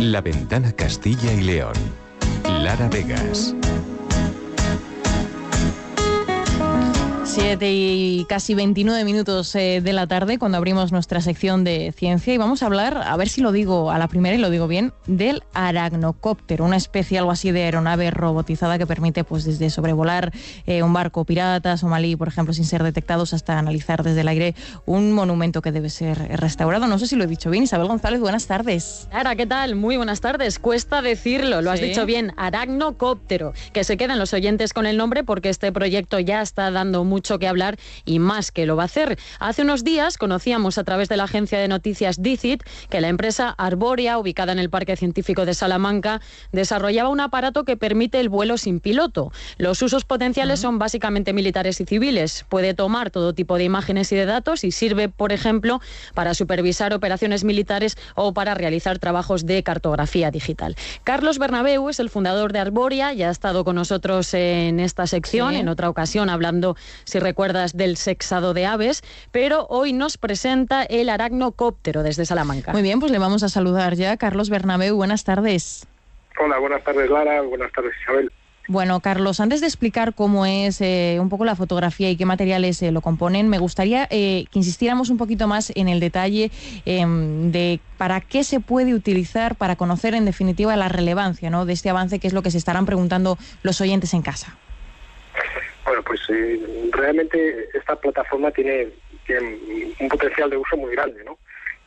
La Ventana Castilla y León. Lara Vegas. 7 y casi 29 minutos de la tarde, cuando abrimos nuestra sección de ciencia, y vamos a hablar, a ver si lo digo a la primera y lo digo bien, del aracnocóptero, una especie algo así de aeronave robotizada que permite pues desde sobrevolar un barco pirata somalí, por ejemplo, sin ser detectados, hasta analizar desde el aire un monumento que debe ser restaurado. No sé si lo he dicho bien. Isabel González, buenas tardes. Lara, ¿qué tal? Muy buenas tardes. Cuesta decirlo, lo has dicho bien, aracnocóptero. Que se queden los oyentes con el nombre, porque este proyecto ya está dando mucho que hablar y más que lo va a hacer. Hace unos días conocíamos a través de la agencia de noticias DICIT que la empresa Arboria, ubicada en el Parque Científico de Salamanca, desarrollaba un aparato que permite el vuelo sin piloto. Los usos potenciales son básicamente militares y civiles. Puede tomar todo tipo de imágenes y de datos y sirve, por ejemplo, para supervisar operaciones militares o para realizar trabajos de cartografía digital. Carlos Bernabeu es el fundador de Arboria, ya ha estado con nosotros en esta sección, en otra ocasión, hablando, si recuerdas, del sexado de aves, pero hoy nos presenta el aracnocóptero desde Salamanca. Muy bien, pues le vamos a saludar ya. Carlos Bernabeu, buenas tardes. Hola, buenas tardes Lara, buenas tardes Isabel. Bueno, Carlos, antes de explicar cómo es un poco la fotografía y qué materiales lo componen, me gustaría que insistiéramos un poquito más en el detalle de para qué se puede utilizar, para conocer en definitiva la relevancia, ¿no?, de este avance, que es lo que se estarán preguntando los oyentes en casa. Bueno, pues realmente esta plataforma tiene un potencial de uso muy grande, ¿no?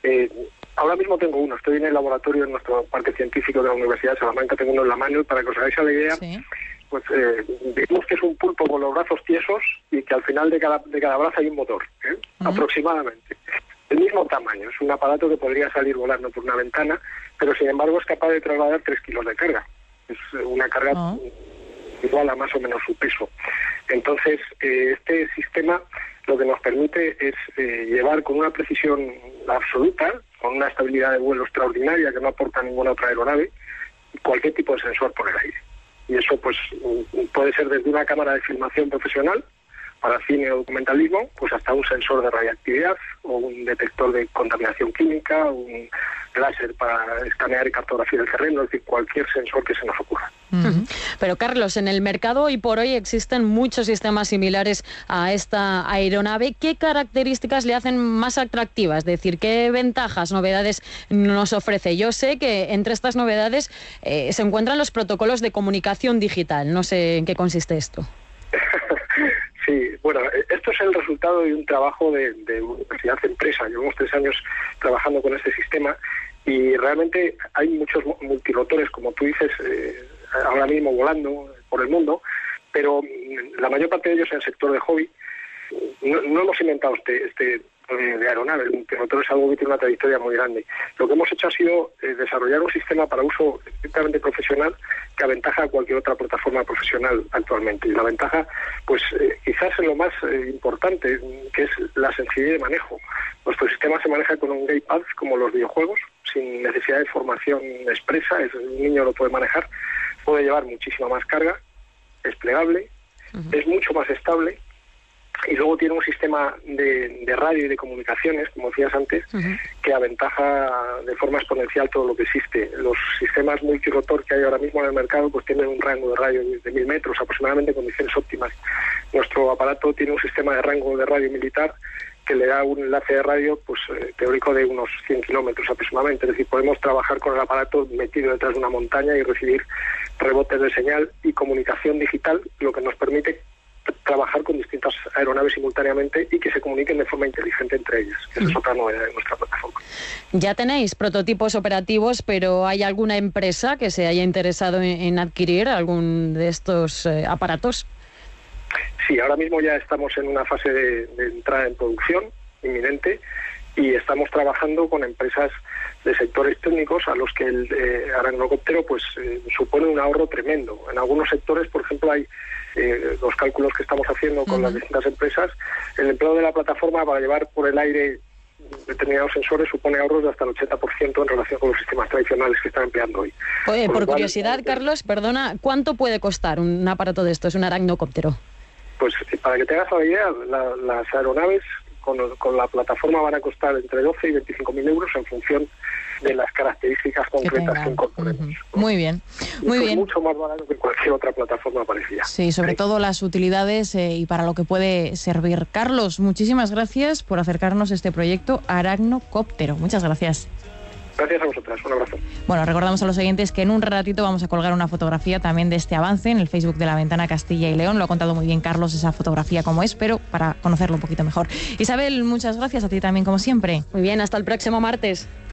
Ahora mismo tengo uno, estoy en el laboratorio en nuestro parque científico de la Universidad de Salamanca, tengo uno en la mano, y para que os hagáis la idea, pues digamos que es un pulpo con los brazos tiesos y que al final de cada brazo hay un motor, aproximadamente. El mismo tamaño, es un aparato que podría salir volando por una ventana, pero sin embargo es capaz de trasladar 3 kilos de carga. Es una carga igual a más o menos su peso. Entonces, este sistema lo que nos permite es llevar con una precisión absoluta, con una estabilidad de vuelo extraordinaria que no aporta ninguna otra aeronave, cualquier tipo de sensor por el aire. Y eso pues puede ser desde una cámara de filmación profesional para cine o documentalismo, pues hasta un sensor de radiactividad o un detector de contaminación química, un láser para escanear y cartografiar el terreno, es decir, cualquier sensor que se nos ocurra. Pero Carlos, en el mercado hoy por hoy existen muchos sistemas similares a esta aeronave. ¿Qué características le hacen más atractiva? Es decir, ¿qué ventajas, novedades nos ofrece? Yo sé que entre estas novedades se encuentran los protocolos de comunicación digital. No sé en qué consiste esto. Sí, bueno, esto es el resultado de un trabajo de universidad-empresa. Llevamos 3 años trabajando con este sistema y realmente hay muchos multirotores, como tú dices, ahora mismo volando por el mundo, pero la mayor parte de ellos en el sector de hobby. No hemos inventado este de aeronave, el multirotor es algo que tiene una trayectoria muy grande. Lo que hemos hecho ha sido desarrollar un sistema para uso estrictamente profesional que aventaja a cualquier otra plataforma profesional actualmente. Y la ventaja, pues quizás es lo más importante, que es la sencillez de manejo. Nuestro sistema se maneja con un gamepad, como los videojuegos, sin necesidad de formación expresa, un niño lo puede manejar, puede llevar muchísima más carga, es plegable, es mucho más estable. Y luego tiene un sistema de radio y de comunicaciones, como decías antes, que aventaja de forma exponencial todo lo que existe. Los sistemas multirotor que hay ahora mismo en el mercado pues tienen un rango de radio de 1000 metros aproximadamente, en condiciones óptimas. Nuestro aparato tiene un sistema de rango de radio militar que le da un enlace de radio pues teórico de unos 100 kilómetros aproximadamente. Es decir, podemos trabajar con el aparato metido detrás de una montaña y recibir rebotes de señal y comunicación digital, lo que nos permite trabajar con distintas aeronaves simultáneamente y que se comuniquen de forma inteligente entre ellas. Esa es otra novedad de nuestra plataforma. Ya tenéis prototipos operativos, pero ¿hay alguna empresa que se haya interesado en adquirir algún de estos aparatos? Sí, ahora mismo ya estamos en una fase de entrada en producción inminente y estamos trabajando con empresas de sectores técnicos a los que el aracnocóptero pues supone un ahorro tremendo. En algunos sectores, por ejemplo, hay los cálculos que estamos haciendo con las distintas empresas, el empleo de la plataforma para llevar por el aire determinados sensores supone ahorros de hasta el 80% en relación con los sistemas tradicionales que están empleando hoy. Oye, por curiosidad, Carlos, perdona, ¿cuánto puede costar un aparato de estos, un aracnocóptero? Pues para que te hagas la idea, las aeronaves con la plataforma van a costar entre 12 y 25.000 euros en función de las características concretas que incorporemos. Muy bien, muy bien. Es mucho más barato que cualquier otra plataforma parecida. Sí, sobre todo las utilidades y para lo que puede servir. Carlos, muchísimas gracias por acercarnos a este proyecto Aracnocóptero. Muchas gracias. Gracias a vosotras, un abrazo. Bueno, recordamos a los oyentes que en un ratito vamos a colgar una fotografía también de este avance en el Facebook de La Ventana Castilla y León. Lo ha contado muy bien Carlos esa fotografía cómo es, pero para conocerlo un poquito mejor. Isabel, muchas gracias a ti también como siempre. Muy bien, hasta el próximo martes.